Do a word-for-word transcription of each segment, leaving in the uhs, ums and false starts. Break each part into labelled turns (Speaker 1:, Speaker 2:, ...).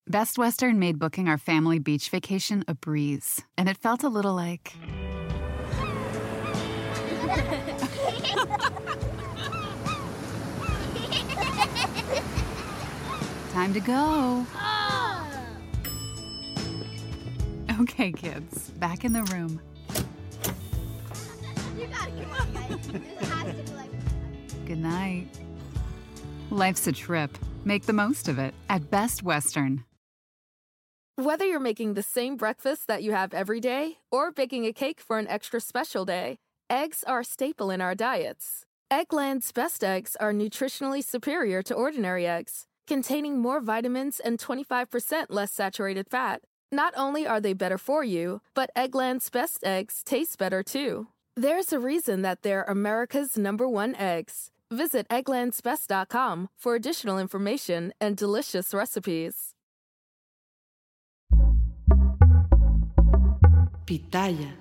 Speaker 1: Best Western made booking our family beach vacation a breeze, and it felt a little like... Time to go. Okay, kids, back in the room.
Speaker 2: You gotta come on, guys. This has to be like...
Speaker 1: Good night. Life's a trip. Make the most of it at Best Western.
Speaker 3: Whether you're making the same breakfast that you have every day or baking a cake for an extra special day, eggs are a staple in our diets. Eggland's best eggs are nutritionally superior to ordinary eggs, containing more vitamins and twenty-five percent less saturated fat. Not only are they better for you, but Eggland's best eggs taste better too. There's a reason that they're America's number one eggs. Visit egglands best dot com for additional information and delicious recipes.
Speaker 4: Pitaya.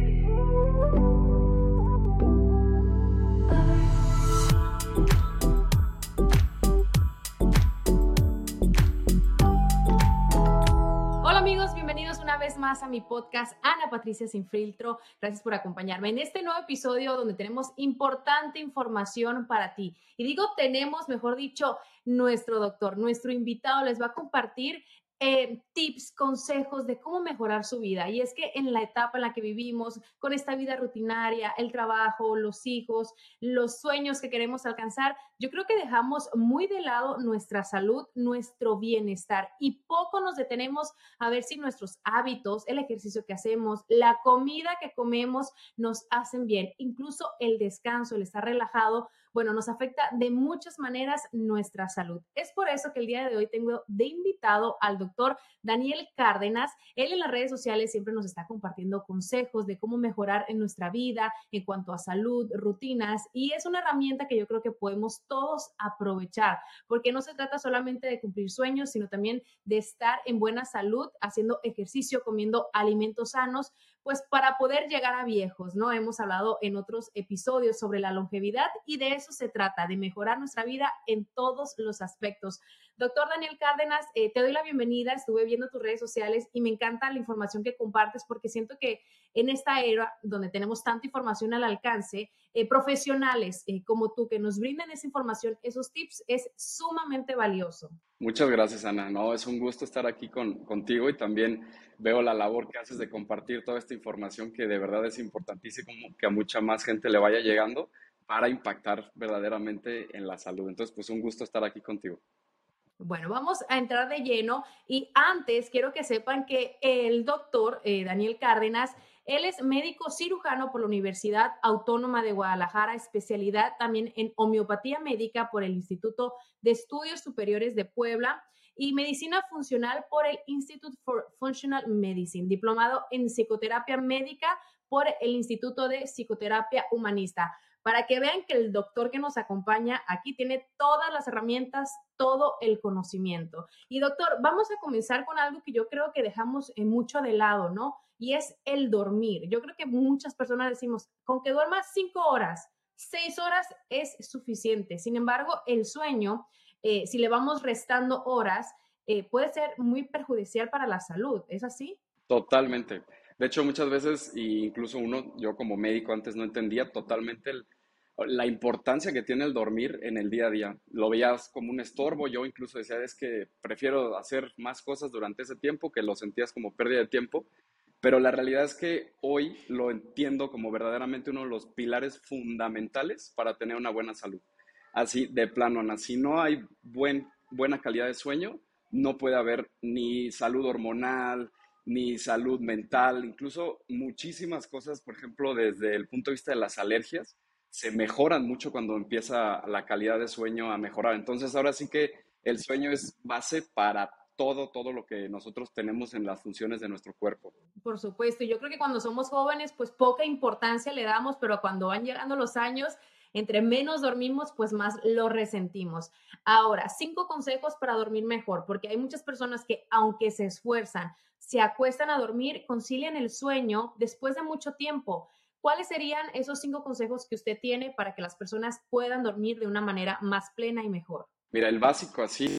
Speaker 5: Hola amigos, bienvenidos una vez más a mi podcast Ana Patricia Sin Filtro. Gracias por acompañarme en este nuevo episodio donde tenemos importante información para ti. Y digo tenemos, mejor dicho, nuestro doctor, nuestro invitado les va a compartir Eh, tips, consejos de cómo mejorar su vida. Y es que en la etapa en la que vivimos, con esta vida rutinaria, el trabajo, los hijos, los sueños que queremos alcanzar, yo creo que dejamos muy de lado nuestra salud, nuestro bienestar y poco nos detenemos a ver si nuestros hábitos, el ejercicio que hacemos, la comida que comemos nos hacen bien. Incluso el descanso, el estar relajado, bueno, nos afecta de muchas maneras nuestra salud. Es por eso que el día de hoy tengo de invitado al doctor Daniel Cárdenas. Él en las redes sociales siempre nos está compartiendo consejos de cómo mejorar en nuestra vida en cuanto a salud, rutinas, y es una herramienta que yo creo que podemos todos aprovechar, porque no se trata solamente de cumplir sueños, sino también de estar en buena salud, haciendo ejercicio, comiendo alimentos sanos, pues para poder llegar a viejos, ¿no? Hemos hablado en otros episodios sobre la longevidad y de eso se trata, de mejorar nuestra vida en todos los aspectos. Doctor Daniel Cárdenas, eh, te doy la bienvenida, estuve viendo tus redes sociales y me encanta la información que compartes porque siento que en esta era donde tenemos tanta información al alcance, eh, profesionales eh, como tú que nos brinden esa información, esos tips, es sumamente valioso.
Speaker 6: Muchas gracias, Ana. No, es un gusto estar aquí con, contigo y también veo la labor que haces de compartir toda esta información que de verdad es importantísimo que a mucha más gente le vaya llegando para impactar verdaderamente en la salud. Entonces, pues un gusto estar aquí contigo.
Speaker 5: Bueno, vamos a entrar de lleno y antes quiero que sepan que el doctor eh, Daniel Cárdenas, él es médico cirujano por la Universidad Autónoma de Guadalajara, especialidad también en homeopatía médica por el Instituto de Estudios Superiores de Puebla y medicina funcional por el Institute for Functional Medicine, diplomado en psicoterapia médica por el Instituto de Psicoterapia Humanista. Para que vean que el doctor que nos acompaña aquí tiene todas las herramientas, todo el conocimiento. Y doctor, vamos a comenzar con algo que yo creo que dejamos mucho de lado, ¿no? Y es el dormir. Yo creo que muchas personas decimos, con que duermas cinco horas, seis horas es suficiente. Sin embargo, el sueño, eh, si le vamos restando horas, eh, puede ser muy perjudicial para la salud. ¿Es así?
Speaker 6: Totalmente. De hecho, muchas veces, e incluso uno, yo como médico antes no entendía totalmente el, la importancia que tiene el dormir en el día a día. Lo veías como un estorbo, yo incluso decía, es que prefiero hacer más cosas durante ese tiempo, que lo sentías como pérdida de tiempo, pero la realidad es que hoy lo entiendo como verdaderamente uno de los pilares fundamentales para tener una buena salud. Así de plano, Ana, si no hay buen, buena calidad de sueño, no puede haber ni salud hormonal, ni salud mental, incluso muchísimas cosas, por ejemplo, desde el punto de vista de las alergias, se mejoran mucho cuando empieza la calidad de sueño a mejorar. Entonces, ahora sí que el sueño es base para todo, todo lo que nosotros tenemos en las funciones de nuestro cuerpo.
Speaker 5: Por supuesto, yo creo que cuando somos jóvenes, pues poca importancia le damos, pero cuando van llegando los años, entre menos dormimos, pues más lo resentimos. Ahora, cinco consejos para dormir mejor, porque hay muchas personas que, aunque se esfuerzan, se acuestan a dormir, concilian el sueño después de mucho tiempo. ¿Cuáles serían esos cinco consejos que usted tiene para que las personas puedan dormir de una manera más plena y mejor?
Speaker 6: Mira, el básico así,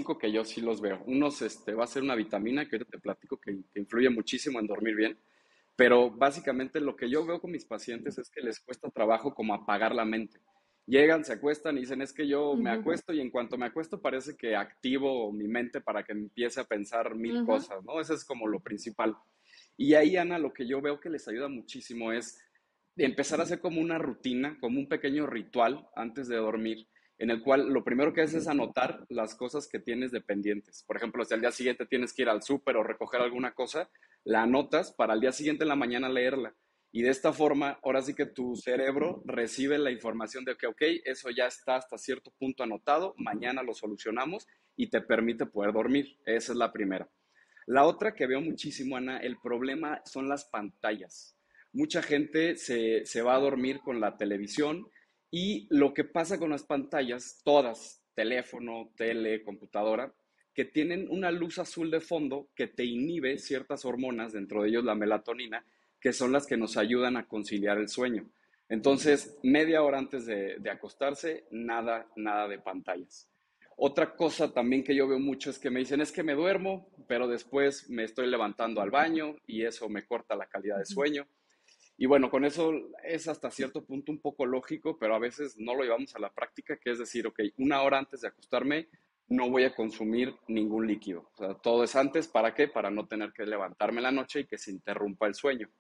Speaker 6: cinco que yo sí los veo. Unos, este, va a ser una vitamina que ahorita te platico que, que influye muchísimo en dormir bien, pero básicamente lo que yo veo con mis pacientes es que les cuesta trabajo como apagar la mente. Llegan, se acuestan y dicen, es que yo me
Speaker 5: Ujú,
Speaker 6: acuesto y en cuanto me acuesto parece que activo mi mente para que empiece a pensar mil
Speaker 5: ujú.
Speaker 6: cosas, ¿no? Eso es como lo principal. Y ahí, Ana, lo que yo veo que les ayuda muchísimo es empezar a hacer como una rutina, como un pequeño ritual antes de dormir, en el cual lo primero que haces es anotar las cosas que tienes de pendientes. Por ejemplo, si al día siguiente tienes que ir al súper o recoger alguna cosa, la anotas para al día siguiente en la mañana leerla. Y de esta forma, ahora sí que tu cerebro recibe la información de que, ok, eso ya está hasta cierto punto anotado, mañana lo solucionamos y te permite poder dormir. Esa es la primera. La otra que veo muchísimo, Ana, el problema son las pantallas. Mucha gente se, se va a dormir con la televisión y lo que pasa con las pantallas, todas, teléfono, tele, computadora, que tienen una luz azul de fondo que te inhibe ciertas hormonas, dentro de ellos la melatonina, que son las que nos ayudan a conciliar el sueño. Entonces, media hora antes de, de acostarse, nada, nada de pantallas. Otra cosa también que yo veo mucho es que me dicen, es que me duermo, pero después me estoy levantando al baño y eso me corta la calidad de
Speaker 5: Ujú.
Speaker 6: sueño. Y bueno, con eso es hasta cierto punto un poco lógico, pero a veces no lo llevamos a la práctica, que es decir, ok, una hora antes de acostarme no voy a consumir ningún líquido. O sea, todo es antes, ¿para qué? Para no tener que levantarme en la noche y que se interrumpa el sueño.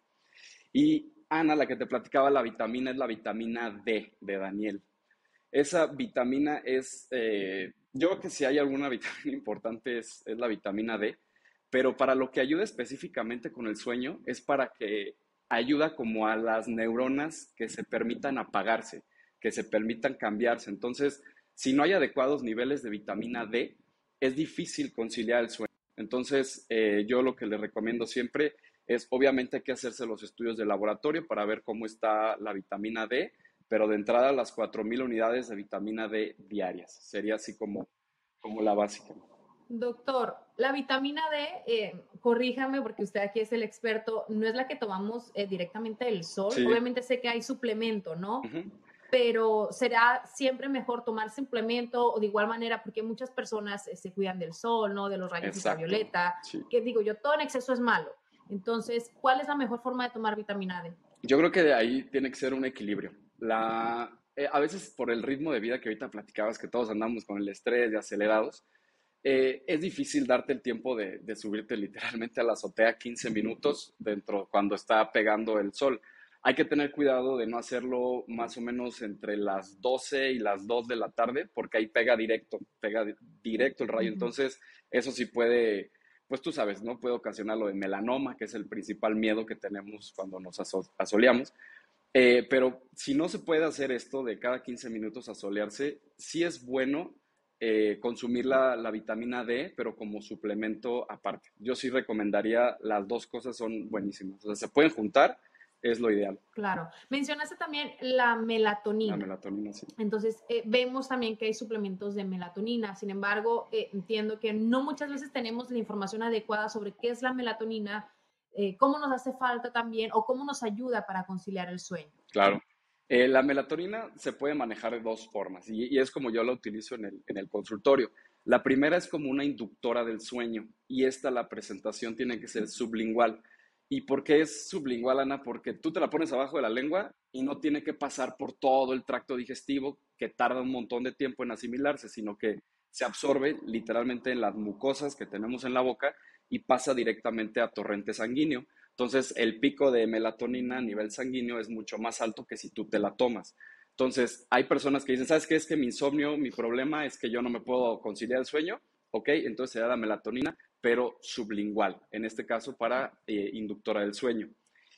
Speaker 6: Y Ana, la que te platicaba, la vitamina es la vitamina D de Daniel. Esa vitamina es, eh, yo creo que si hay alguna vitamina importante es, es la vitamina D, pero para lo que ayuda específicamente con el sueño es para que ayuda como a las neuronas que se permitan apagarse, que se permitan cambiarse. Entonces, si no hay adecuados niveles de vitamina D, es difícil conciliar el sueño. Entonces, eh, yo lo que les recomiendo siempre es, obviamente hay que hacerse los estudios de laboratorio para ver cómo está la vitamina D, pero de entrada las cuatro mil unidades de vitamina D diarias. Sería así como, como la básica.
Speaker 5: Doctor, la vitamina D, eh, corríjame porque usted aquí es el experto, no es la que tomamos eh, directamente del sol.
Speaker 6: Sí.
Speaker 5: Obviamente sé que hay suplemento, ¿no?
Speaker 6: Uh-huh.
Speaker 5: Pero será siempre mejor tomar suplemento o de igual manera, porque muchas personas eh, se cuidan del sol, ¿no? De los rayos
Speaker 6: Exacto.
Speaker 5: ultravioleta,
Speaker 6: Sí.
Speaker 5: que digo yo, todo en exceso es malo. Entonces, ¿cuál es la mejor forma de tomar vitamina D?
Speaker 6: Yo creo que de ahí tiene que ser un equilibrio. La, eh, a veces por el ritmo de vida que ahorita platicabas, que todos andamos con el estrés y acelerados, eh, es difícil darte el tiempo de, de subirte literalmente a la azotea quince minutos dentro cuando está pegando el sol. Hay que tener cuidado de no hacerlo más o menos entre las doce y las dos de la tarde, porque ahí pega directo, pega directo el rayo.
Speaker 5: Ujú.
Speaker 6: Entonces, eso sí puede, pues tú sabes, ¿no? Puede ocasionar lo de melanoma, que es el principal miedo que tenemos cuando nos aso- asoleamos. Eh, pero si no se puede hacer esto de cada quince minutos asolearse, sí es bueno eh, consumir la, la vitamina D, pero como suplemento aparte. Yo sí recomendaría, las dos cosas son buenísimas. O sea, se pueden juntar, es lo ideal.
Speaker 5: Claro. Mencionaste también la
Speaker 6: La
Speaker 5: melatonina.
Speaker 6: melatonina, sí.
Speaker 5: Entonces, eh, vemos también que hay suplementos de melatonina. Sin embargo, eh, entiendo que no muchas veces tenemos la información adecuada sobre qué es la melatonina, eh, cómo nos hace falta también o cómo nos ayuda para conciliar el sueño.
Speaker 6: Claro. Eh, la melatonina se puede manejar de dos formas y, y es como yo la utilizo en el, en el consultorio. La primera es como una inductora del sueño y esta, la presentación, tiene que ser sublingual. ¿Y por qué es sublingual, Ana? Porque tú te la pones abajo de la lengua y no tiene que pasar por todo el tracto digestivo, que tarda un montón de tiempo en asimilarse, sino que se absorbe literalmente en las mucosas que tenemos en la boca y pasa directamente a torrente sanguíneo. Entonces, el pico de melatonina a nivel sanguíneo es mucho más alto que si tú te la tomas. Entonces, hay personas que dicen, ¿sabes qué? Es que mi insomnio, mi problema es que yo no me puedo conciliar el sueño. Ok, entonces se da la melatonina, pero sublingual, en este caso para eh, inductora del sueño.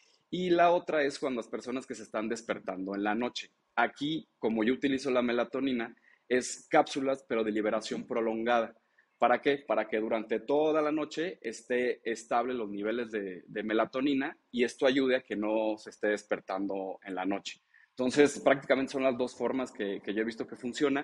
Speaker 6: Y la otra es cuando las personas que se están despertando en la noche. Aquí, como yo utilizo la melatonina, es cápsulas, pero de liberación prolongada. ¿Para qué? Para que durante toda la noche esté estable los niveles de, de melatonina y esto ayude a que no se esté despertando en la noche. Entonces, prácticamente son las dos formas que, que yo he visto que funciona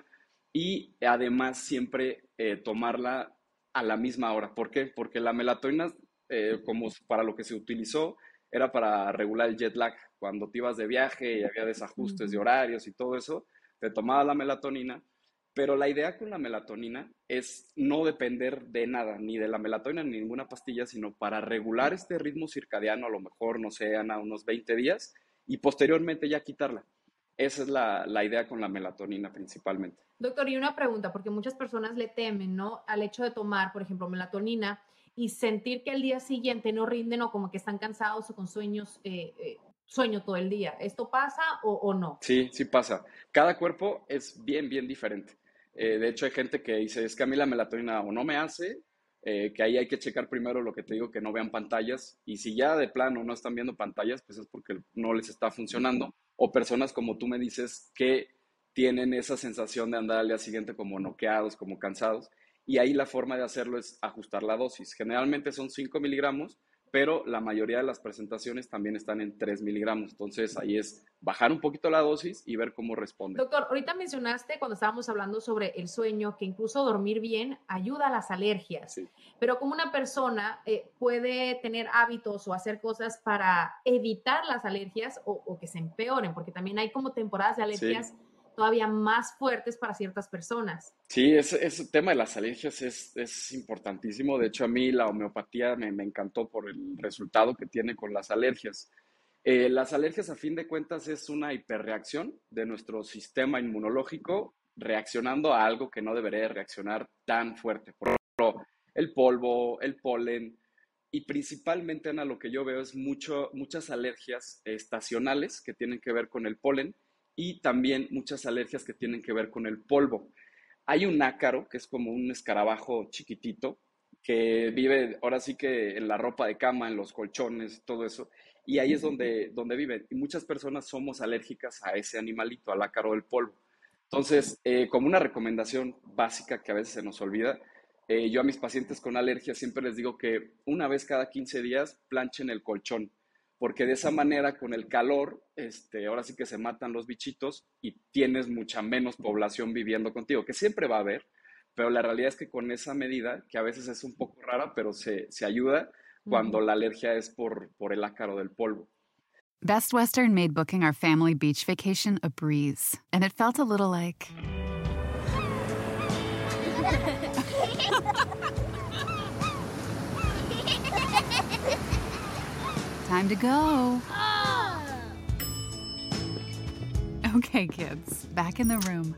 Speaker 6: y además siempre eh, tomarla a la misma hora. ¿Por qué? Porque la melatonina, eh, como para lo que se utilizó, era para regular el jet lag. Cuando te ibas de viaje y había desajustes de
Speaker 5: Ujú.
Speaker 6: horarios y todo eso, te tomaba la melatonina, Pero la idea con la melatonina es no depender de nada, ni de la melatonina ni ninguna pastilla, sino para regular este ritmo circadiano, a lo mejor, no sé, Ana, unos veinte días, y posteriormente ya quitarla. Esa es la, la idea con la melatonina principalmente.
Speaker 5: Doctor, y una pregunta, porque muchas personas le temen, ¿no? Al hecho de tomar, por ejemplo, melatonina y sentir que al día siguiente no rinden o como que están cansados o con sueños, eh, eh, sueño todo el día. ¿Esto pasa o, o no?
Speaker 6: Sí, sí pasa. Cada cuerpo es bien, bien diferente. Eh, de hecho, hay gente que dice, es que a mí la melatonina o no me hace, eh, que ahí hay que checar primero lo que te digo, que no vean pantallas. Y si ya de plano no están viendo pantallas, pues es porque no les está funcionando. O personas como tú me dices que tienen esa sensación de andar al día siguiente como noqueados, como cansados. Y ahí la forma de hacerlo es ajustar la dosis. Generalmente son cinco miligramos, pero la mayoría de las presentaciones también están en tres miligramos. Entonces ahí es bajar un poquito la dosis y ver cómo responde.
Speaker 5: Doctor, ahorita mencionaste cuando estábamos hablando sobre el sueño que incluso dormir bien ayuda a las alergias,
Speaker 6: Sí.
Speaker 5: pero como una persona eh, puede tener hábitos o hacer cosas para evitar las alergias o, o que se empeoren, porque también hay como temporadas de alergias
Speaker 6: Sí.
Speaker 5: todavía más fuertes para ciertas personas.
Speaker 6: Sí, ese, ese tema de las alergias es, es importantísimo. De hecho, a mí la homeopatía me, me encantó por el resultado que tiene con las alergias. Eh, las alergias, a fin de cuentas, es una hiperreacción de nuestro sistema inmunológico reaccionando a algo que no debería reaccionar tan fuerte. Por ejemplo, el polvo, el polen y principalmente, Ana, lo que yo veo es mucho, muchas alergias estacionales que tienen que ver con el polen y también muchas alergias que tienen que ver con el polvo. Hay un ácaro, que es como un escarabajo chiquitito, que vive ahora sí que en la ropa de cama, en los colchones, todo eso, y ahí es donde, donde viven. Y muchas personas somos alérgicas a ese animalito, al ácaro del polvo. Entonces, eh, como una recomendación básica que a veces se nos olvida, eh, yo a mis pacientes con alergia siempre les digo que una vez cada quince días planchen el colchón, porque de esa manera con el calor, este, ahora sí que se matan los bichitos y tienes mucha menos población viviendo contigo, que siempre va a haber, pero la realidad es que con esa medida, que a veces es un poco rara, pero se, se ayuda cuando la alergia es por, por el ácaro del polvo.
Speaker 1: Best Western made booking our family beach vacation a breeze, and it felt a little like... Time to go. Okay, kids, back in the room.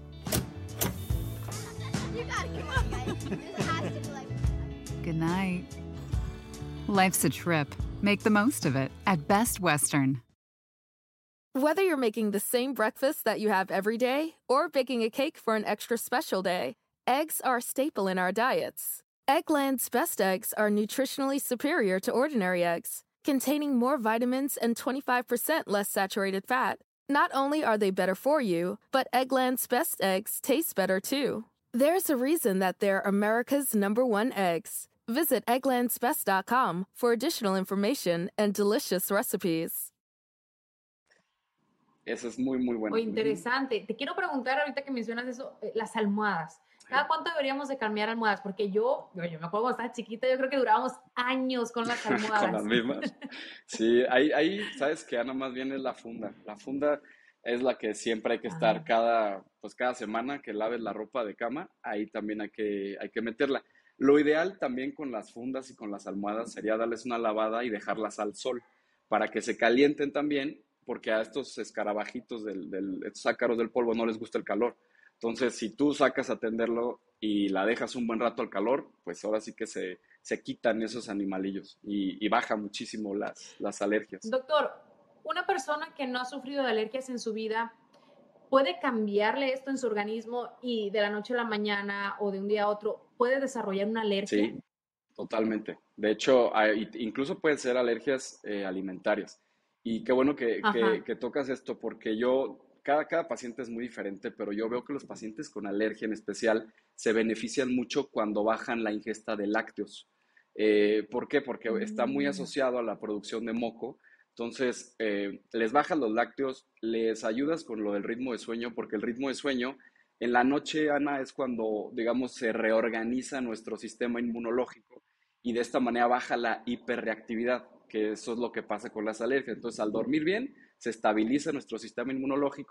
Speaker 2: You gotta come on, guys. This has to be like.
Speaker 1: Good night. Life's a trip. Make the most of it at Best Western.
Speaker 3: Whether you're making the same breakfast that you have every day or baking a cake for an extra special day, eggs are a staple in our diets. Eggland's Best Eggs are nutritionally superior to ordinary eggs, containing more vitamins and twenty-five percent less saturated fat. Not only are they better for you, but Eggland's Best Eggs taste better too. There's a reason that they're America's number one eggs. Visit egglands best dot com for additional information and delicious recipes.
Speaker 6: Eso es muy, muy bueno.
Speaker 5: O interesante. Te quiero preguntar ahorita que mencionas eso, eh, las almohadas. ¿Cada cuánto deberíamos de cambiar almohadas? Porque yo, yo, yo me acuerdo cuando estaba chiquita, yo creo que durábamos años con las almohadas.
Speaker 6: Con las mismas. Sí, ahí, ahí sabes que Ana más bien es la funda. La funda es la que siempre hay que estar
Speaker 5: Ah.
Speaker 6: cada, pues cada semana que laves la ropa de cama, ahí también hay que, hay que meterla. Lo ideal también con las fundas y con las almohadas sería darles una lavada y dejarlas al sol para que se calienten también, porque a estos escarabajitos, del, del, estos ácaros del polvo no les gusta el calor. Entonces, si tú sacas a atenderlo y la dejas un buen rato al calor, pues ahora sí que se, se quitan esos animalillos y, y baja muchísimo las, las alergias.
Speaker 5: Doctor, una persona que no ha sufrido de alergias en su vida, ¿puede cambiarle esto en su organismo y de la noche a la mañana o de un día a otro puede desarrollar una alergia?
Speaker 6: Sí, totalmente. De hecho, hay- incluso pueden ser alergias eh, alimentarias. Y qué bueno que, que,
Speaker 5: Ajá.
Speaker 6: que tocas esto, porque yo, cada, cada paciente es muy diferente, pero yo veo que los pacientes con alergia en especial se benefician mucho cuando bajan la ingesta de lácteos. Eh, ¿por qué? Porque está muy
Speaker 5: Mm.
Speaker 6: asociado a la producción de moco. Entonces, eh, les bajas los lácteos, les ayudas con lo del ritmo de sueño, porque el ritmo de sueño en la noche, Ana, es cuando, digamos, se reorganiza nuestro sistema inmunológico y de esta manera baja la hiperreactividad, que eso es lo que pasa con las alergias. Entonces, al dormir bien, se estabiliza nuestro sistema inmunológico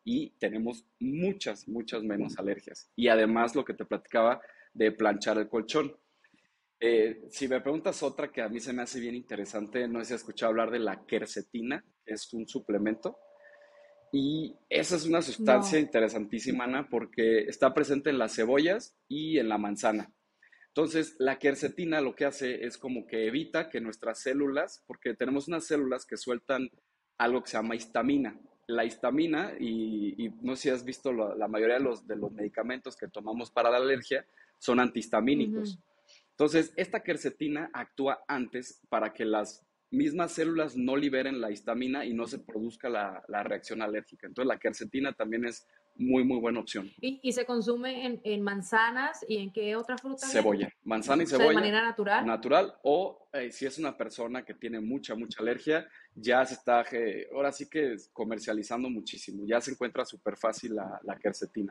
Speaker 6: y tenemos muchas, muchas menos alergias. Y además lo que te platicaba de planchar el colchón. Eh, si me preguntas otra que a mí se me hace bien interesante, no sé si has escuchado hablar de la quercetina, que es un suplemento. Y esa es una sustancia
Speaker 5: No,
Speaker 6: interesantísima, Ana, porque está presente en las cebollas y en la manzana. Entonces, la quercetina lo que hace es como que evita que nuestras células, porque tenemos unas células que sueltan algo que se llama histamina. La histamina, y, y no sé si has visto la, la mayoría de los, de los medicamentos que tomamos para la alergia, son
Speaker 5: ujú,
Speaker 6: antihistamínicos. Entonces, esta quercetina actúa antes para que las mismas células no liberen la histamina y no se produzca la, la reacción alérgica. Entonces, la quercetina también es muy, muy buena opción.
Speaker 5: ¿Y, y se consume en, en manzanas y en qué otra fruta viene?
Speaker 6: Cebolla, manzana y
Speaker 5: O sea, de
Speaker 6: cebolla,
Speaker 5: manera natural.
Speaker 6: natural, o eh, si es una persona que tiene mucha, mucha alergia, ya se está, eh, ahora sí que comercializando muchísimo, ya se encuentra súper fácil la, la quercetina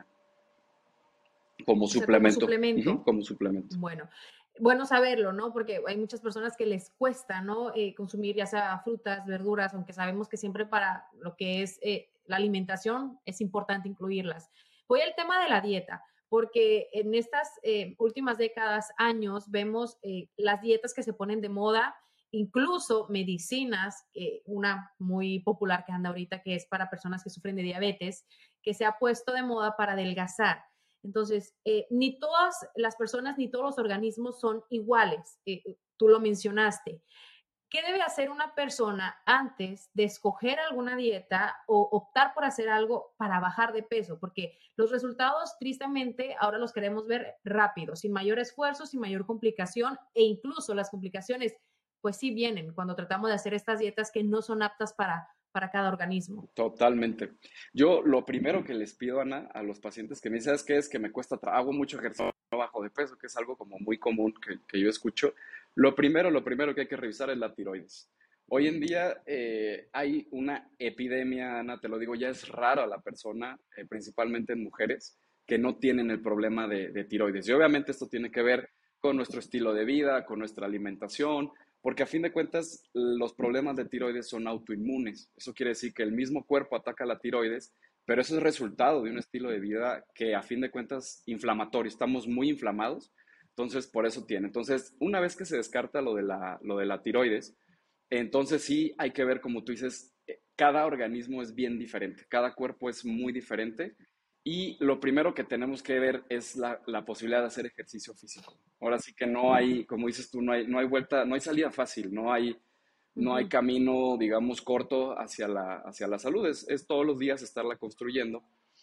Speaker 6: como
Speaker 5: O sea, como
Speaker 6: suplemento, ujú,
Speaker 5: suplemento.
Speaker 6: como suplemento.
Speaker 5: Bueno, bueno saberlo, ¿no? Porque hay muchas personas que les cuesta, ¿no? Eh, consumir ya sea frutas, verduras, aunque sabemos que siempre para lo que es eh, la alimentación es importante incluirlas. Voy al tema de la dieta, porque en estas eh, últimas décadas, años, vemos eh, las dietas que se ponen de moda, incluso medicinas, eh, una muy popular que anda ahorita, que es para personas que sufren de diabetes, que se ha puesto de moda para adelgazar. Entonces, eh, ni todas las personas ni todos los organismos son iguales. Eh, tú lo mencionaste. ¿Qué debe hacer una persona antes de escoger alguna dieta o optar por hacer algo para bajar de peso? Porque los resultados, tristemente, ahora los queremos ver rápido, sin mayor esfuerzo, sin mayor complicación e incluso las complicaciones, pues sí vienen cuando tratamos de hacer estas dietas que no son aptas para, para cada organismo.
Speaker 6: Totalmente. Yo lo primero que les pido, Ana, a los pacientes que me dicen, ¿sabes qué? Es que me cuesta, tra- hago mucho ejercicio, no bajo de peso, que es algo como muy común que, que yo escucho. Lo primero, lo primero que hay que revisar es la tiroides. Hoy en día eh, hay una epidemia, Ana, te lo digo, ya es raro a la persona, eh, principalmente en mujeres, que no tienen el problema de, de tiroides. Y obviamente esto tiene que ver con nuestro estilo de vida, con nuestra alimentación, porque a fin de cuentas los problemas de tiroides son autoinmunes. Eso quiere decir que el mismo cuerpo ataca la tiroides, pero eso es resultado de un estilo de vida que a fin de cuentas inflamatorio. Estamos muy inflamados, entonces por eso tiene. Entonces, una vez que se descarta lo de la, lo de la tiroides, entonces sí hay que ver, como tú dices, eh, cada organismo es bien diferente, cada cuerpo es muy diferente y lo primero que tenemos que ver es la, la posibilidad de hacer ejercicio físico. Ahora sí que no hay, como dices tú, no hay, no hay vuelta, no hay salida fácil, no hay, no hay
Speaker 5: Ujú.
Speaker 6: camino, digamos, corto hacia la, hacia la salud, es, es todos los días estarla construyendo.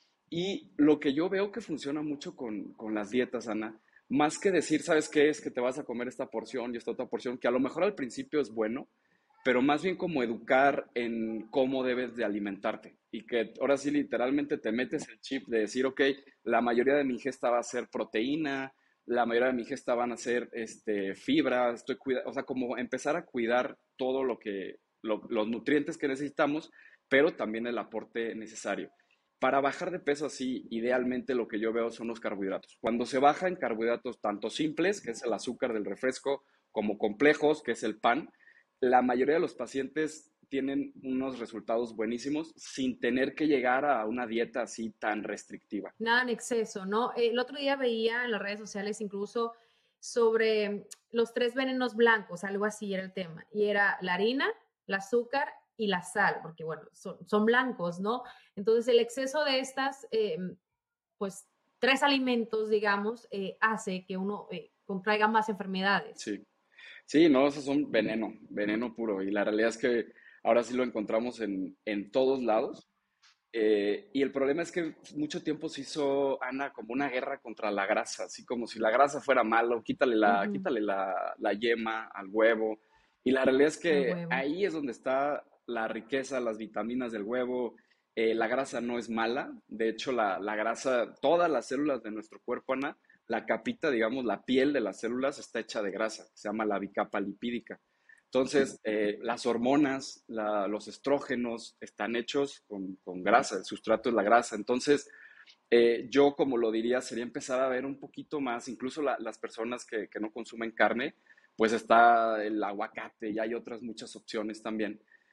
Speaker 6: Y lo que yo veo que funciona mucho con, con las dietas, Ana, más que decir, ¿sabes qué? Es que te vas a comer esta porción y esta otra porción, que a lo mejor al principio es bueno, pero más bien como educar en cómo debes de alimentarte. Y que ahora sí literalmente te metes el chip de decir, ok, la mayoría de mi ingesta va a ser proteína, la mayoría de mi ingesta van a ser este, fibra, estoy cuida o sea, como empezar a cuidar todo lo que, lo, los nutrientes que necesitamos, pero también el aporte necesario. Para bajar de peso así, idealmente lo que yo veo son los carbohidratos. Cuando se baja en carbohidratos tanto simples, que es el azúcar del refresco, como complejos, que es el pan, la mayoría de los pacientes tienen unos resultados buenísimos sin tener que llegar a una dieta así tan restrictiva.
Speaker 5: Nada en exceso, ¿no? Eh, El otro día veía en las redes sociales incluso sobre los tres venenos blancos, algo así era el tema, y era la harina, el azúcar y la sal, porque bueno, son, son blancos, ¿no? Entonces el exceso de estas, eh, pues tres alimentos, digamos, eh, hace que uno eh, contraiga más enfermedades.
Speaker 6: Sí, sí, no, esos son veneno, veneno puro. Y la realidad es que ahora sí lo encontramos en, en todos lados. Eh, y el problema es que mucho tiempo se hizo, Ana, como una guerra contra la grasa, así como si la grasa fuera malo, quítale la,
Speaker 5: Ujú.
Speaker 6: quítale la, la yema al huevo. Y la realidad es
Speaker 5: Al
Speaker 6: que
Speaker 5: huevo.
Speaker 6: ahí es donde está la riqueza, las vitaminas del huevo. Eh, la grasa no es mala, de hecho la, la grasa, todas las células de nuestro cuerpo, Ana, la capita, digamos, la piel de las células está hecha de grasa, se llama la bicapa lipídica. Entonces, eh, las hormonas, la- los estrógenos están hechos con, con grasa, el sustrato es la grasa. Entonces, eh, yo como lo diría, sería empezar a ver un poquito más, incluso la- las personas que, que no consumen carne, pues está el aguacate y hay otras muchas opciones también.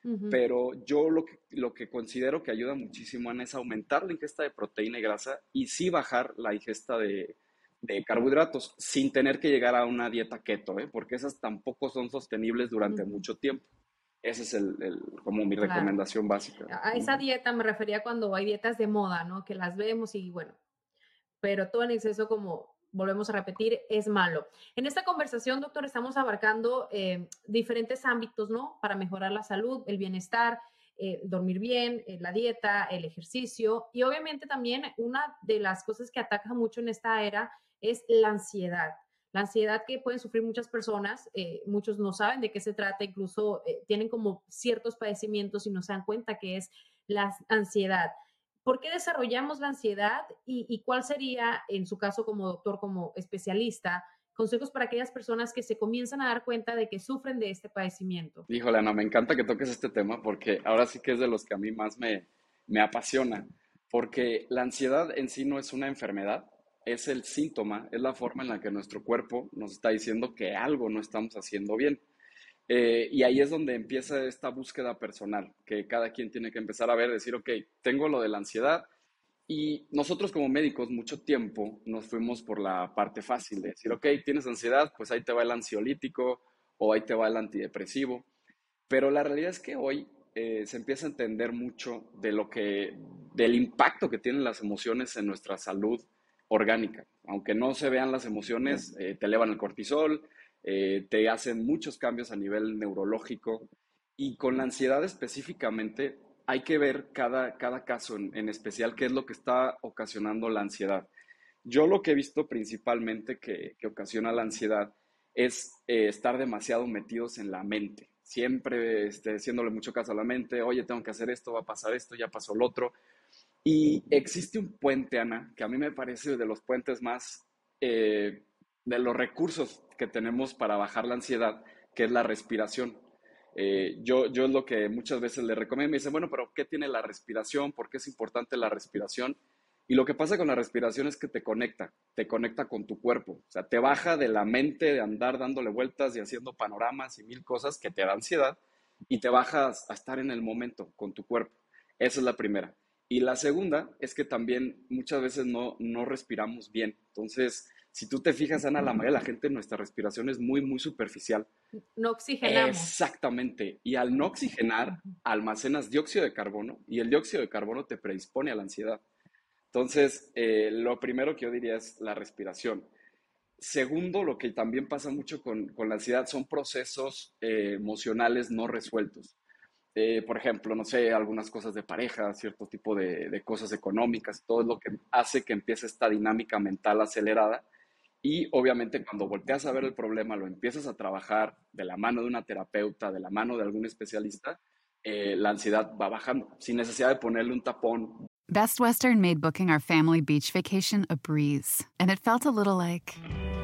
Speaker 5: Ujú.
Speaker 6: pero yo lo que, lo que considero que ayuda muchísimo, Ana, es aumentar la ingesta de proteína y grasa y sí bajar la ingesta de, de carbohidratos sin tener que llegar a una dieta keto, ¿eh? Porque esas tampoco son sostenibles durante
Speaker 5: Ujú.
Speaker 6: mucho tiempo. Esa es el, el- como mi
Speaker 5: Claro.
Speaker 6: recomendación básica.
Speaker 5: A a esa
Speaker 6: Ujú.
Speaker 5: dieta me refería cuando hay dietas de moda, ¿no? Que las vemos y bueno, pero todo en exceso, como volvemos a repetir, es malo. En esta conversación, doctor, estamos abarcando eh, diferentes ámbitos, ¿no? Para mejorar la salud, el bienestar, eh, dormir bien, eh, la dieta, el ejercicio y obviamente también una de las cosas que ataca mucho en esta era es la ansiedad. La ansiedad que pueden sufrir muchas personas, eh, muchos no saben de qué se trata, incluso eh, tienen como ciertos padecimientos y no se dan cuenta que es la ansiedad. ¿Por qué desarrollamos la ansiedad y, y cuál sería, en su caso como doctor, como especialista, consejos para aquellas personas que se comienzan a dar cuenta de que sufren de este padecimiento?
Speaker 6: Híjole, Ana, me encanta que toques este tema porque ahora sí que es de los que a mí más me, me apasiona, porque la ansiedad en sí no es una enfermedad, es el síntoma, es la forma en la que nuestro cuerpo nos está diciendo que algo no estamos haciendo bien. Eh, y ahí es donde empieza esta búsqueda personal, que cada quien tiene que empezar a ver, decir, ok, tengo lo de la ansiedad, y nosotros como médicos mucho tiempo nos fuimos por la parte fácil de decir, ok, tienes ansiedad, pues ahí te va el ansiolítico o ahí te va el antidepresivo. Pero la realidad es que hoy eh, se empieza a entender mucho de lo que, del impacto que tienen las emociones en nuestra salud orgánica. Aunque no se vean las emociones, eh, te elevan el cortisol, eh, te hacen muchos cambios a nivel neurológico y con la ansiedad específicamente hay que ver cada, cada caso en, en especial qué es lo que está ocasionando la ansiedad. Yo lo que he visto principalmente que, que ocasiona la ansiedad es eh, estar demasiado metidos en la mente, siempre este, haciéndole mucho caso a la mente, oye, tengo que hacer esto, va a pasar esto, ya pasó lo otro. Y existe un puente, Ana, que a mí me parece de los puentes más, eh, de los recursos que tenemos para bajar la ansiedad, que es la respiración. Eh, yo, yo es lo que muchas veces le recomiendo, me dicen, bueno, pero ¿qué tiene la respiración? ¿Por qué es importante la respiración? Y lo que pasa con la respiración es que te conecta, te conecta con tu cuerpo, o sea, te baja de la mente de andar dándole vueltas y haciendo panoramas y mil cosas que te da ansiedad y te bajas a estar en el momento con tu cuerpo. Esa es la primera. Y la segunda es que también muchas veces no, no respiramos bien. Entonces, si tú te fijas, Ana, la mayoría de la gente, nuestra respiración es muy, muy superficial.
Speaker 5: No oxigenamos.
Speaker 6: Exactamente. Y al no oxigenar,
Speaker 5: Ujú.
Speaker 6: almacenas dióxido de carbono y el dióxido de carbono te predispone a la ansiedad. Entonces, eh, lo primero que yo diría es la respiración. Segundo, lo que también pasa mucho con, con la ansiedad son procesos eh, emocionales no resueltos. Eh, por ejemplo, no sé, algunas cosas de pareja, cierto tipo de, de cosas económicas, todo es lo que hace que empiece esta dinámica mental acelerada. Y obviamente cuando volteas a ver el problema, lo empiezas a trabajar de la mano de una terapeuta, de la mano de algún especialista, eh, la ansiedad va bajando, sin necesidad de ponerle un tapón.
Speaker 1: Best Western made booking our family beach vacation a breeze, and it felt a little like.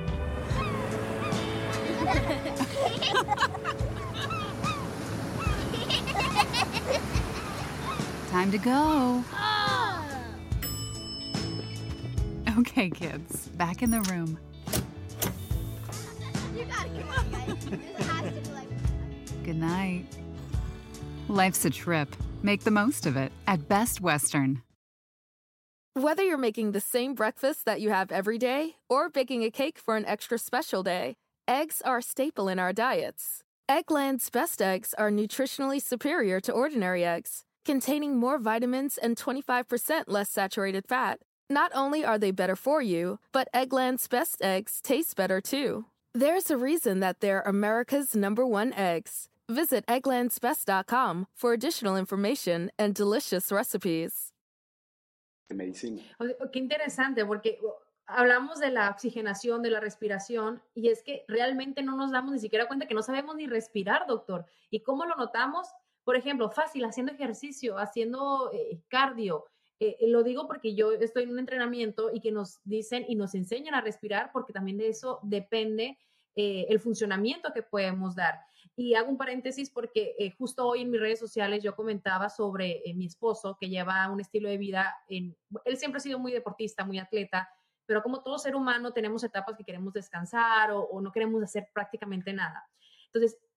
Speaker 1: Time to go. Okay, kids, back in the room.
Speaker 2: You gotta come on, guys. This has to be like.
Speaker 1: Good night. Life's a trip. Make the most of it at Best Western.
Speaker 3: Whether you're making the same breakfast that you have every day or baking a cake for an extra special day, eggs are a staple in our diets. Eggland's Best Eggs are nutritionally superior to ordinary eggs, containing more vitamins and twenty-five percent less saturated fat. Not only are they better for you, but Eggland's Best Eggs taste better too. There's a reason that they're America's number one eggs. Visit egglands best dot com for additional information and delicious recipes.
Speaker 6: De medicina.
Speaker 5: O sea, qué interesante, porque o, hablamos de la oxigenación, de la respiración, y es que realmente no nos damos ni siquiera cuenta que no sabemos ni respirar, doctor. ¿Y cómo lo notamos? Por ejemplo, fácil, haciendo ejercicio, haciendo eh, cardio. Eh, eh, lo digo porque yo estoy en un entrenamiento y que nos dicen y nos enseñan a respirar, porque también de eso depende eh, el funcionamiento que podemos dar. Y hago un paréntesis porque eh, justo hoy en mis redes sociales yo comentaba sobre eh, mi esposo que lleva un estilo de vida, en, él siempre ha sido muy deportista, muy atleta, pero como todo ser humano tenemos etapas que queremos descansar o, o no queremos hacer prácticamente nada. Entonces,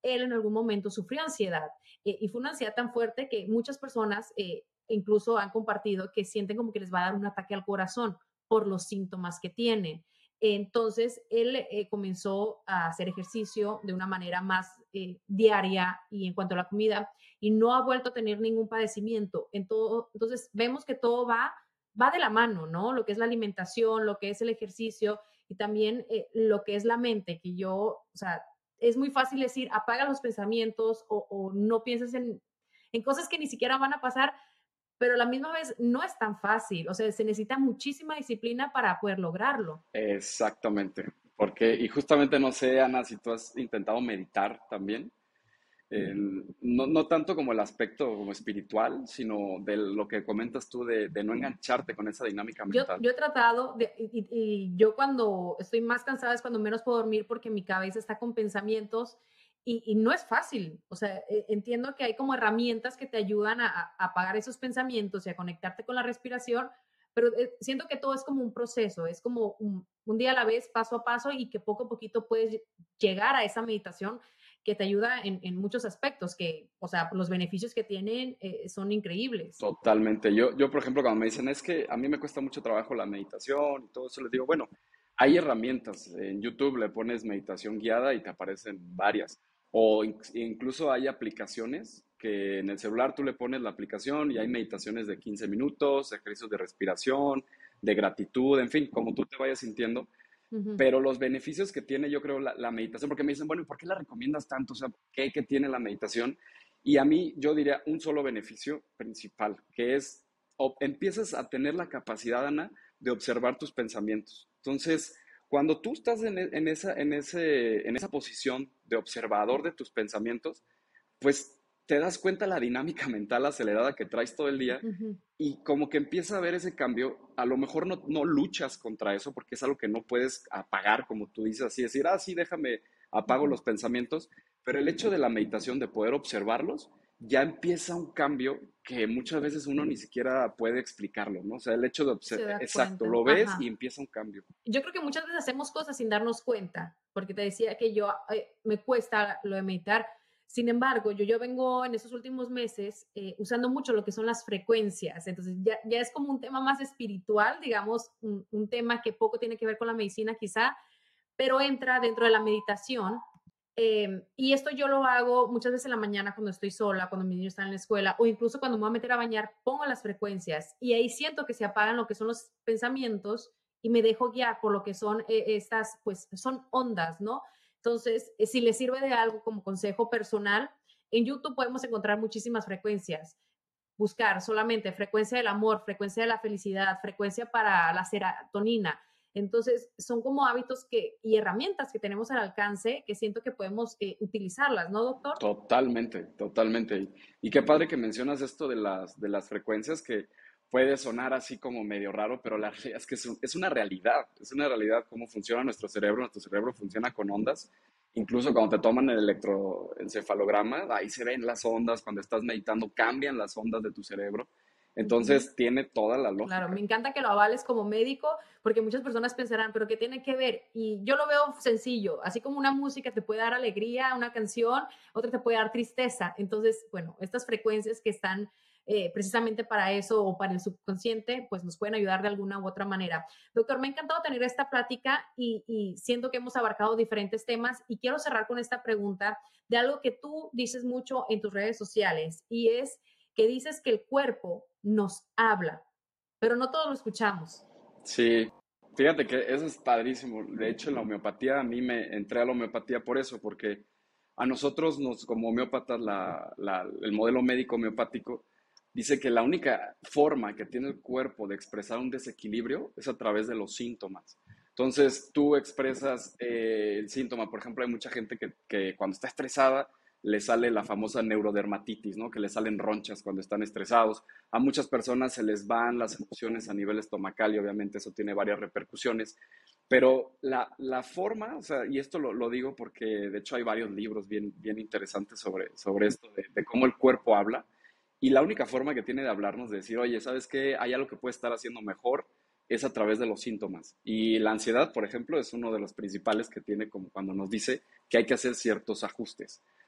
Speaker 5: él en algún momento sufrió ansiedad eh, y fue una ansiedad tan fuerte que muchas personas eh, incluso han compartido que sienten como que les va a dar un ataque al corazón por los síntomas que tienen. Entonces, él eh, comenzó a hacer ejercicio de una manera más eh, diaria y en cuanto a la comida, y no ha vuelto a tener ningún padecimiento. En todo, entonces, vemos que todo va, va de la mano, ¿no? Lo que es la alimentación, lo que es el ejercicio y también eh, lo que es la mente, que yo, o sea, es muy fácil decir, apaga los pensamientos o, o no pienses en, en cosas que ni siquiera van a pasar, pero a la misma vez no es tan fácil, o sea, se necesita muchísima disciplina para poder lograrlo.
Speaker 6: Exactamente. Porque, y justamente no sé, Ana, si tú has intentado meditar también. Eh, no, no tanto como el aspecto como espiritual, sino de lo que comentas tú de, de no engancharte con esa dinámica
Speaker 5: Yo,
Speaker 6: mental.
Speaker 5: yo he tratado, de, y, y yo cuando estoy más cansada es cuando menos puedo dormir porque mi cabeza está con pensamientos y, y no es fácil. O sea, eh, entiendo que hay como herramientas que te ayudan a, a apagar esos pensamientos y a conectarte con la respiración, pero eh, siento que todo es como un proceso, es como un, un día a la vez, paso a paso, y que poco a poquito puedes llegar a esa meditación que te ayuda en, en muchos aspectos, que, o sea, los beneficios que tienen eh, son increíbles.
Speaker 6: Totalmente. Yo, yo, por ejemplo, cuando me dicen, es que a mí me cuesta mucho trabajo la meditación y todo eso, les digo, bueno, hay herramientas. En YouTube le pones meditación guiada y te aparecen varias. O in- incluso hay aplicaciones que en el celular tú le pones la aplicación y hay meditaciones de quince minutos, ejercicios de respiración, de gratitud, en fin, como tú te vayas sintiendo.
Speaker 5: Ujú.
Speaker 6: Pero los beneficios que tiene, yo creo, la, la meditación, porque me dicen, bueno, ¿y por qué la recomiendas tanto? O sea, ¿qué, qué tiene la meditación? Y a mí, yo diría un solo beneficio principal, que es, o, empiezas a tener la capacidad, Ana, de observar tus pensamientos. Entonces, cuando tú estás en, e- en esa, en, ese, en esa posición de observador de tus pensamientos, pues te das cuenta la dinámica mental acelerada que traes todo el día
Speaker 5: Ujú.
Speaker 6: y como que empieza a haber ese cambio. A lo mejor no, no luchas contra eso porque es algo que no puedes apagar, como tú dices, así decir, ah, sí, déjame, apago
Speaker 5: Ujú.
Speaker 6: los pensamientos, pero el hecho de la meditación, de poder observarlos, ya empieza un cambio que muchas veces uno ni siquiera puede explicarlo, ¿no? O sea, el hecho de
Speaker 5: Se
Speaker 6: observar,
Speaker 5: da
Speaker 6: exacto,
Speaker 5: cuenta.
Speaker 6: lo ves y
Speaker 5: Ajá.
Speaker 6: empieza un cambio.
Speaker 5: Yo creo que muchas veces hacemos cosas sin darnos cuenta, porque te decía que yo eh, me cuesta lo de meditar. Sin embargo, yo, yo vengo en estos últimos meses eh, usando mucho lo que son las frecuencias. Entonces ya, ya es como un tema más espiritual, digamos, un, un tema que poco tiene que ver con la medicina quizá, pero entra dentro de la meditación. Eh, y esto yo lo hago muchas veces en la mañana cuando estoy sola, cuando mis niños están en la escuela, o incluso cuando me voy a meter a bañar, pongo las frecuencias y ahí siento que se apagan lo que son los pensamientos y me dejo guiar por lo que son eh, estas, pues son ondas, ¿no? Entonces, eh, si les sirve de algo como consejo personal, en YouTube podemos encontrar muchísimas frecuencias. Buscar solamente frecuencia del amor, frecuencia de la felicidad, frecuencia para la serotonina. Entonces, son como hábitos que, y herramientas que tenemos al alcance que siento que podemos eh, utilizarlas, ¿no, doctor?
Speaker 6: Totalmente, totalmente. Y, y qué padre que mencionas esto de las, de las frecuencias, que puede sonar así como medio raro, pero la realidad es que es, un- es una realidad, es una realidad cómo funciona nuestro cerebro. Nuestro cerebro funciona con ondas. Incluso cuando te toman el electroencefalograma, ahí se ven las ondas. Cuando estás meditando, cambian las ondas de tu cerebro.
Speaker 5: Ujú.
Speaker 6: Entonces, tiene toda la
Speaker 5: Claro, me
Speaker 6: lógica.
Speaker 5: encanta que lo avales como médico, porque muchas personas pensarán, pero ¿qué tiene que ver? Y yo lo veo sencillo, así como una música te puede dar alegría, una canción, otra te puede dar tristeza. Entonces, bueno, estas frecuencias que están eh, precisamente para eso o para el subconsciente, pues nos pueden ayudar de alguna u otra manera. Doctor, me ha encantado tener esta plática y, y siento que hemos abarcado diferentes temas y quiero cerrar con esta pregunta de algo que tú dices mucho en tus redes sociales y es que dices que el cuerpo nos habla, pero no todos lo escuchamos.
Speaker 6: Sí, fíjate que eso es padrísimo. De hecho, en la homeopatía, a mí me entré a la homeopatía por eso, porque a nosotros, nos, como homeópatas, la, la- el modelo médico homeopático dice que la única forma que tiene el cuerpo de expresar un desequilibrio es a través de los síntomas. Entonces, tú expresas eh, el síntoma. Por ejemplo, hay mucha gente que, que cuando está estresada le sale la famosa neurodermatitis, ¿no? Que le salen ronchas cuando están estresados. A muchas personas se les van las emociones a nivel estomacal y obviamente eso tiene varias repercusiones. Pero la, la forma, o sea, y esto lo, lo digo porque de hecho hay varios libros bien, bien interesantes sobre, sobre esto, de, de cómo el cuerpo habla. Y la única forma que tiene de hablarnos, de decir, oye, ¿sabes qué? Hay algo que puede estar haciendo mejor, es a través de los síntomas. Y la ansiedad, por ejemplo, es uno de los principales que tiene como cuando nos dice que hay que hacer ciertos ajustes.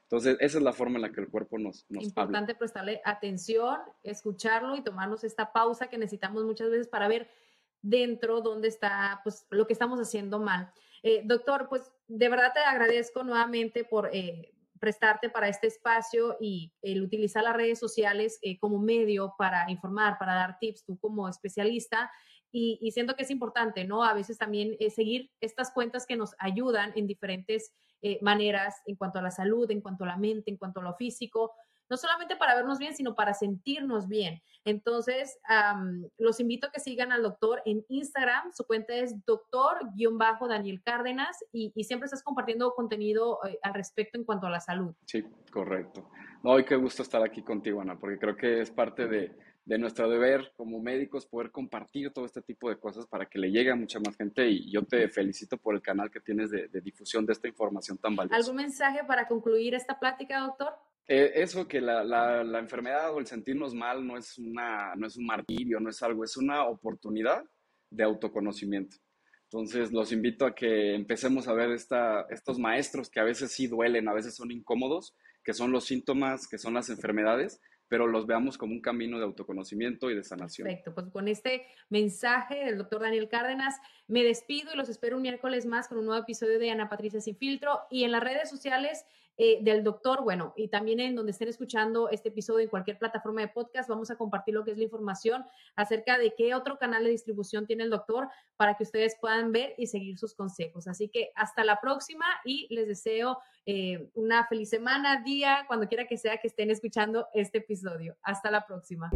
Speaker 6: Entonces, esa es la forma en la que el cuerpo nos, nos
Speaker 5: Importante
Speaker 6: habla.
Speaker 5: prestarle atención, escucharlo y tomarnos esta pausa que necesitamos muchas veces para ver dentro dónde está pues, lo que estamos haciendo mal. Eh, doctor, pues de verdad te agradezco nuevamente por eh, prestarte para este espacio y el utilizar las redes sociales eh, como medio para informar, para dar tips, tú como especialista. Y, y siento que es importante, ¿no? A veces también eh, seguir estas cuentas que nos ayudan en diferentes eh, maneras en cuanto a la salud, en cuanto a la mente, en cuanto a lo físico, no solamente para vernos bien, sino para sentirnos bien. Entonces, um, los invito a que sigan al doctor en Instagram. Su cuenta es doctor-Daniel Cárdenas y, y siempre estás compartiendo contenido eh, al respecto en cuanto a la salud.
Speaker 6: Sí, correcto. No, y qué gusto estar aquí contigo, Ana, porque creo que es parte de, de nuestro deber como médicos poder compartir todo este tipo de cosas para que le llegue a mucha más gente y yo te felicito por el canal que tienes de, de difusión de esta información tan valiosa.
Speaker 5: ¿Algún mensaje para concluir esta plática, doctor?
Speaker 6: Eh, eso, que la, la, la enfermedad o el sentirnos mal no es, una, no es un martirio, no es algo, es una oportunidad de autoconocimiento. Entonces, los invito a que empecemos a ver esta, estos maestros que a veces sí duelen, a veces son incómodos, que son los síntomas, que son las enfermedades, pero los veamos como un camino de autoconocimiento y de sanación.
Speaker 5: Perfecto, pues con este mensaje del doctor Daniel Cárdenas me despido y los espero un miércoles más con un nuevo episodio de Ana Patricia Sin Filtro y en las redes sociales eh, del doctor, bueno, y también en donde estén escuchando este episodio en cualquier plataforma de podcast, vamos a compartir lo que es la información acerca de qué otro canal de distribución tiene el doctor para que ustedes puedan ver y seguir sus consejos. Así que hasta la próxima y les deseo eh, una feliz semana, día, cuando quiera que sea que estén escuchando este episodio. Hasta la próxima.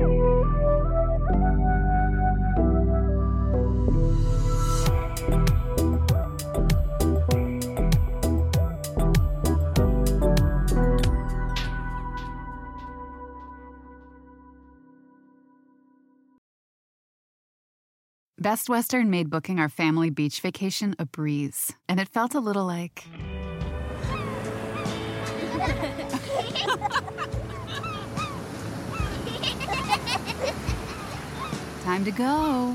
Speaker 1: Best Western made booking our family beach vacation a breeze, and it felt a little like... Time to go.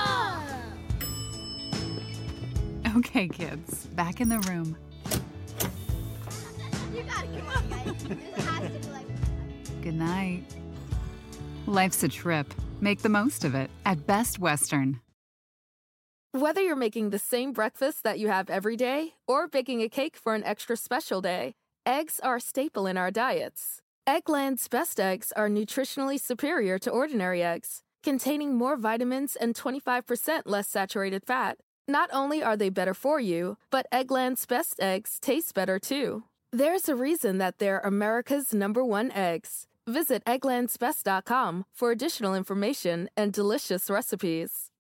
Speaker 1: Okay, kids, back in the room.
Speaker 2: You gotta come on, guys. This has to be like...
Speaker 1: Good night. Life's a trip. Make the most of it at Best Western.
Speaker 3: Whether you're making the same breakfast that you have every day or baking a cake for an extra special day, eggs are a staple in our diets. Eggland's Best Eggs are nutritionally superior to ordinary eggs, containing more vitamins and twenty-five percent less saturated fat. Not only are they better for you, but Eggland's Best Eggs taste better too. There's a reason that they're America's number one eggs. Visit egglands best dot com for additional information and delicious recipes.